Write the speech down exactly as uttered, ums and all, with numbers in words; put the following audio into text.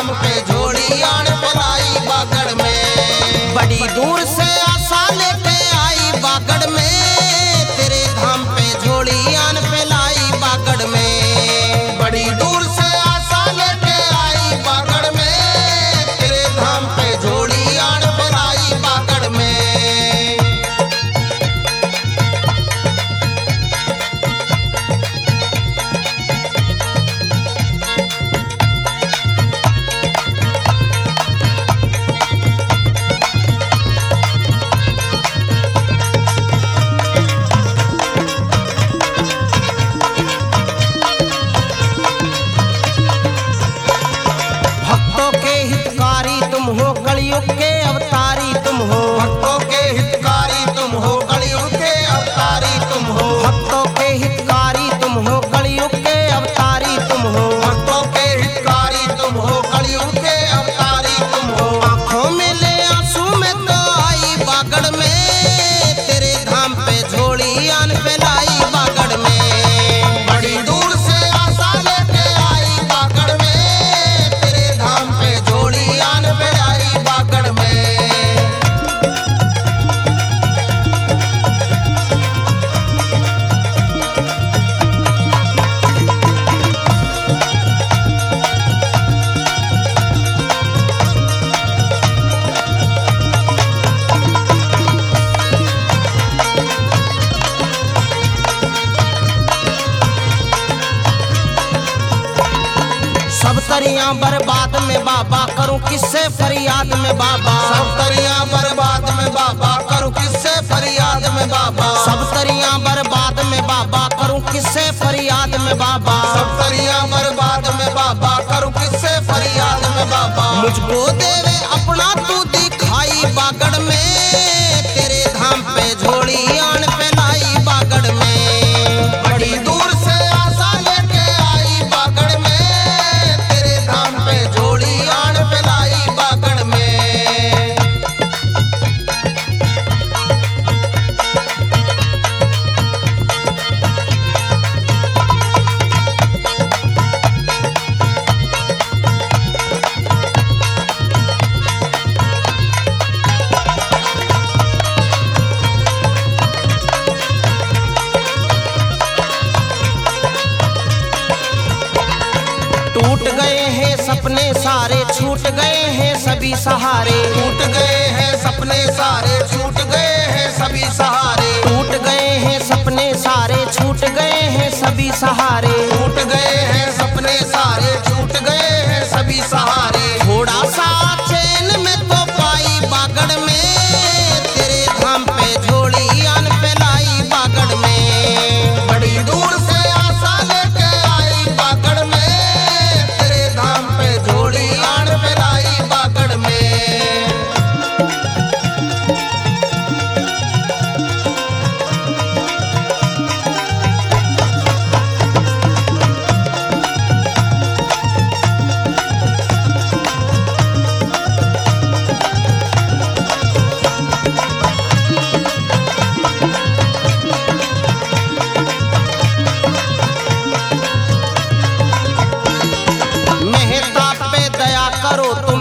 धाम पे झोली आन फैलाई बागड़ में। बड़ी दूर से आशा लेके आई बागड़ में, तेरे धाम पे झोली आन फैलाई बागड़ में। बड़ी दूर से आशा लेके आई बागड़ में, तेरे धाम पे झोली आन फैलाई बागड़ में। कलयुग के अवतारी तुम हो, भक्तों के हितकारी तुम हो, कलयुग के अवतारी तुम हो। भक्तों के हितकारी तुम हो, कलयुग के अवतारी तुम हो। भक्तों के हितकारी तुम हो, कलयुग के अवतारी तुम हो। आँखों में ले आंसू में तो आई बागड़ में, तेरे धाम पे झोली आन फैलाई बागड़ में। बड़ी दूर से आशा लेके आई बागड़ में, तेरे धाम पे झोली आन फैलाई बागड़ में। सब तरियां बर्बाद में बाबा, करूं किससे फरियाद में बाबा। सब तरियां बर्बाद में बाबा, करूं किससे फरियाद में बाबा। सब तरियां बर्बाद में बाबा, करूं किससे फरियाद में बाबा। सब तरियां बर्बाद में बाबा, करूं किससे फरियाद में बाबा। मुझको देवे अपना तू दिखाई बागड़ में, तेरे धाम पे झोली आन फैलाई बागड़ में। बड़ी दूर से आशा लेके आई बागड़ में, तेरे धाम पे झोली आन फैलाई बागड़ में। टूट गए हैं सपने सारे, छूट गए हैं सभी सहारे। टूट गए हैं सपने सारे, छूट गए हैं सभी सहारे। टूट गए हैं सपने सारे, छूट गए हैं सभी सहारे। टूट गए हैं सपने सारे, छूट गए हैं सभी सहारे। थोड़ा सा चैन में तो पाई बागड़ में, तेरे धाम पे झोली आन फैलाई बागड़ में। बड़ी दूर से आशा लेके आई बागड़ में, तेरे धाम पे झोली आन फैलाई बागड़ में। मेहता पे दया करो तो